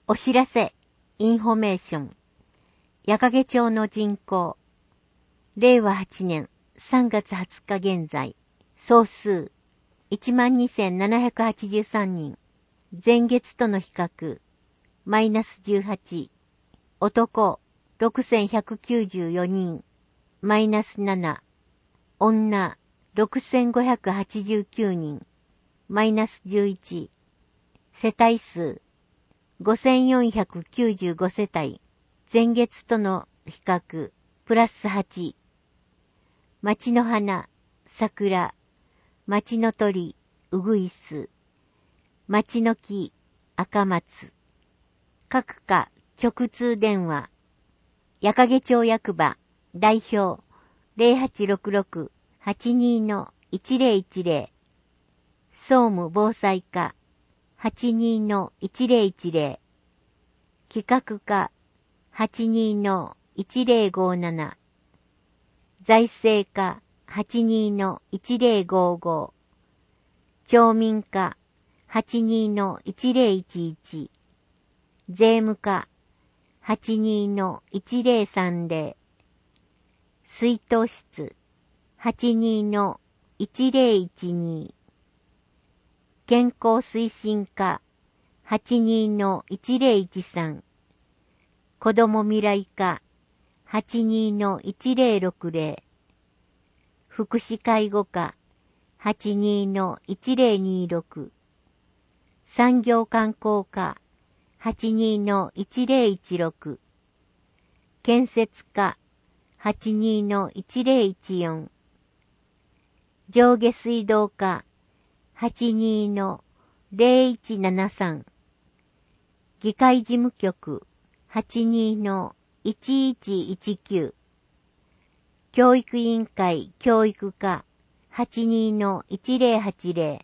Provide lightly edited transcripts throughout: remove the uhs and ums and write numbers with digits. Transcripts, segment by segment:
お知らせ、インフォメーション。矢掛町の人口。令和8年3月20日現在。総数、12,783人。前月との比較、マイナス18。男、6,194人。マイナス7。女、6,589人。マイナス11。世帯数、5,495世帯。前月との比較、プラス8。町の花、桜。町の鳥、うぐいす。町の木、赤松。各課直通電話。矢掛町役場、代表、0866-82-1010。総務防災課、82-1010。企画課、82-1057。財政課、82-1055。町民課、82-1011。税務課、82-1030。水筒室、82-1012。健康推進課、82-1013。子ども未来課、82-1060。福祉介護課、82-1026。産業観光課、82-1016。建設課、82-1014。上下水道課、82-0173。議会事務局、82-1119。教育委員会教育課、82-1080。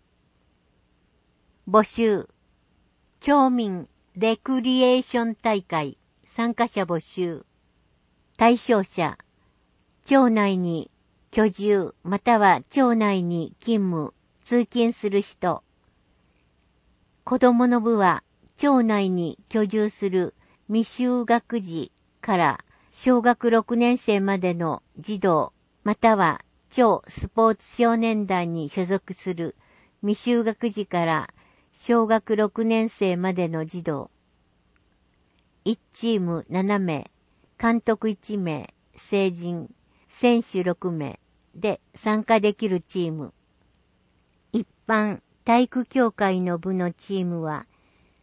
募集。町民レクリエーション大会参加者募集。対象者。町内に居住または町内に勤務、通勤する人。子供の部は町内に居住する未就学児から小学6年生までの児童または町スポーツ少年団に所属する未就学児から小学6年生までの児童。1チーム7名、監督1名、成人、選手6名で参加できるチーム。一般体育協会の部のチームは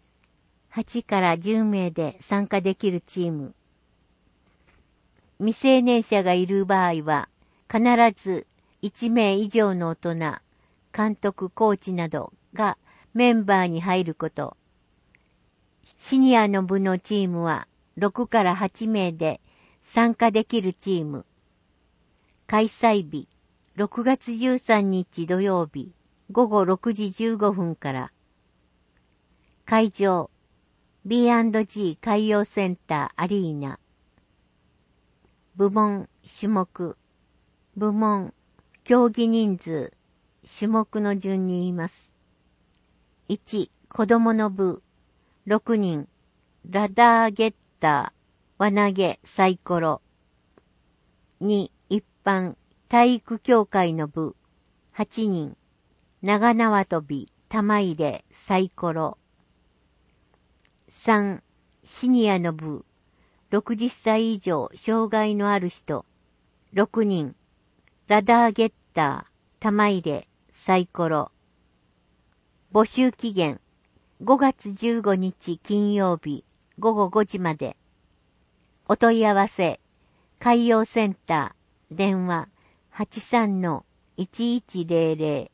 8から10名で参加できるチーム。未成年者がいる場合は必ず1名以上の大人、監督、コーチなどがメンバーに入ること。シニアの部のチームは6から8名で参加できるチーム。開催日、6月13日土曜日、午後6時15分から。会場、B&G 海洋センターアリーナ。部門、種目。部門、競技人数、種目の順に言います。1、子供の部、6人、ラダーゲッター、輪投げ、サイコロ。2、一般、体育協会の部、8人、長縄跳び、玉入れ、サイコロ。3、シニアの部、60歳以上障害のある人、6人、ラダーゲッター、玉入れ、サイコロ。募集期限、5月15日金曜日、午後5時まで。お問い合わせ、海洋センター、電話、83-1100。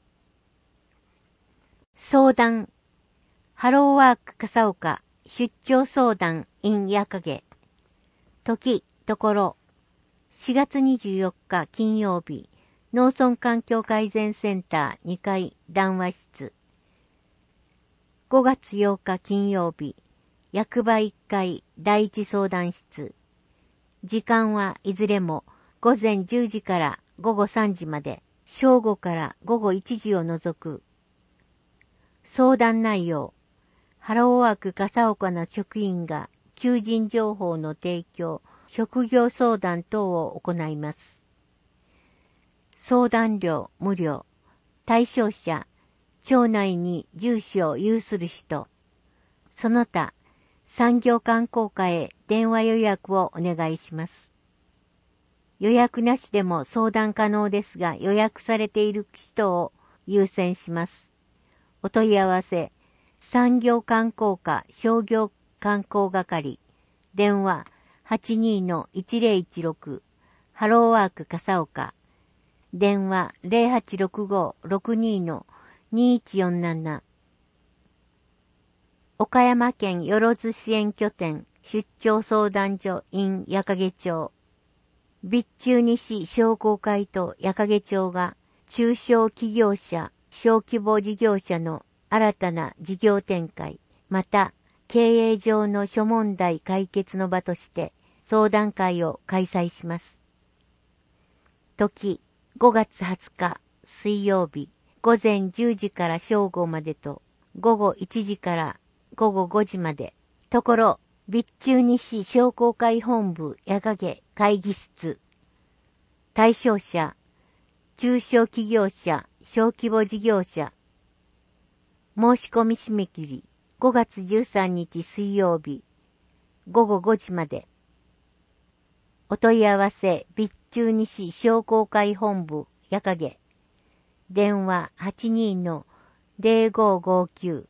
相談、ハローワーク笠岡、出張相談 in 矢掛。時、ところ、4月24日金曜日、農村環境改善センター2階談話室。5月8日金曜日、役場1階第一相談室。時間はいずれも午前10時から午後3時まで、正午から午後1時を除く。相談内容、 ハローワーク笠岡の職員が求人情報の提供、職業相談等を行います。相談料無料。対象者、町内に住所を有する人。その他、産業観光課へ電話予約をお願いします。予約なしでも相談可能ですが、予約されている人を優先します。お問い合わせ、産業観光課商業観光係、電話 82-1016、ハローワーク笠岡、電話 0865-62-2147、岡山県よろず支援拠点出張相談所 in 矢掛町、備中西商工会と矢掛町が中小企業者、小規模事業者の新たな事業展開、また経営上の諸問題解決の場として相談会を開催します。時、5月20日水曜日、午前10時から正午までと、午後1時から午後5時まで。ところ、備中西商工会本部矢掛会議室。対象者、中小企業者、小規模事業者。申し込み締め切り、5月13日水曜日、午後5時まで。お問い合わせ、備中西商工会本部矢掛。電話 82-0559。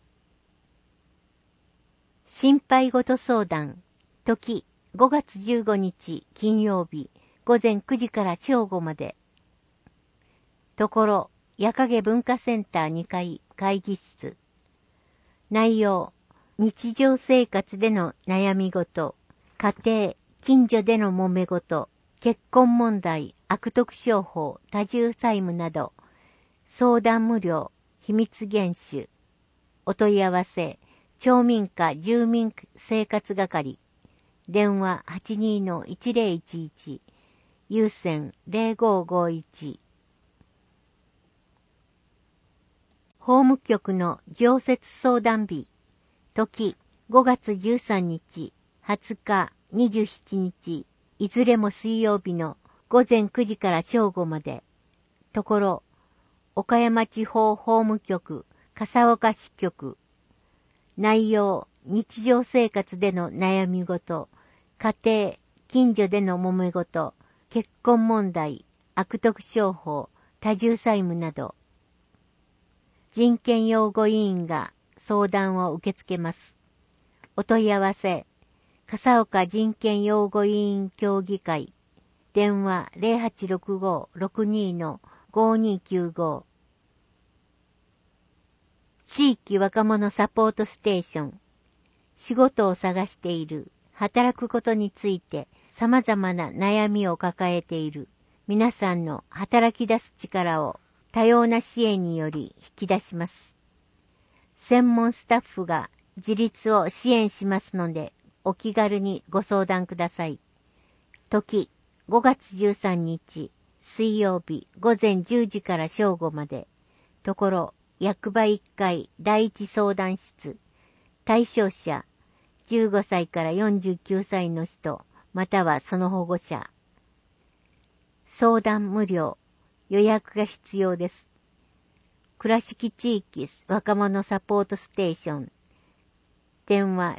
心配事相談。時、5月15日金曜日、午前9時から正午まで。ところ、矢掛文化センター2階会議室。内容、日常生活での悩み事、家庭、近所での揉め事、結婚問題、悪徳商法、多重債務など、相談無料、秘密厳守。お問い合わせ、町民課住民生活係。電話 82-1011。有線0551。法務局の常設相談日。時、5月13日、20日、27日、いずれも水曜日の午前9時から正午まで。ところ、岡山地方法務局、笠岡支局。内容、日常生活での悩み事、家庭、近所での揉め事、結婚問題、悪徳商法、多重債務など。人権擁護委員が相談を受け付けます。お問い合わせ、笠岡人権擁護委員協議会、電話 0865-62-5295。地域若者サポートステーション。仕事を探している、働くことについて様々な悩みを抱えている皆さんの働き出す力を多様な支援により引き出します。専門スタッフが自立を支援しますので、お気軽にご相談ください。時、5月13日、水曜日午前10時から正午まで。ところ、役場1階第一相談室。対象者、15歳から49歳の人、またはその保護者。相談無料。予約が必要です。倉敷地域若者サポートステーション。電話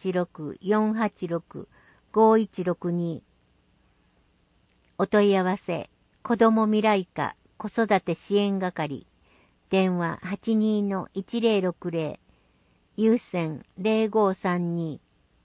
086-486-5162。お問い合わせ、子ども未来課子育て支援係。電話 82-1060。有線0532。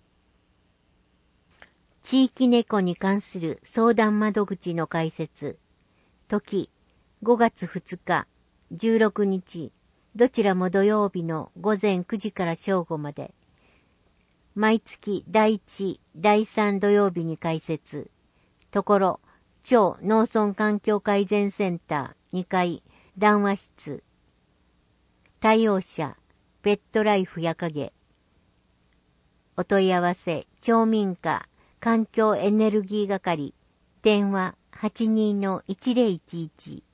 地域猫に関する相談窓口の開設。時、5月2日、16日、どちらも土曜日の午前9時から正午まで。毎月第1、第3土曜日に開設。ところ、町農村環境改善センター2階談話室。対応者、ペットライフ矢掛。お問い合わせ、町民課環境エネルギー係。電話 82-1011。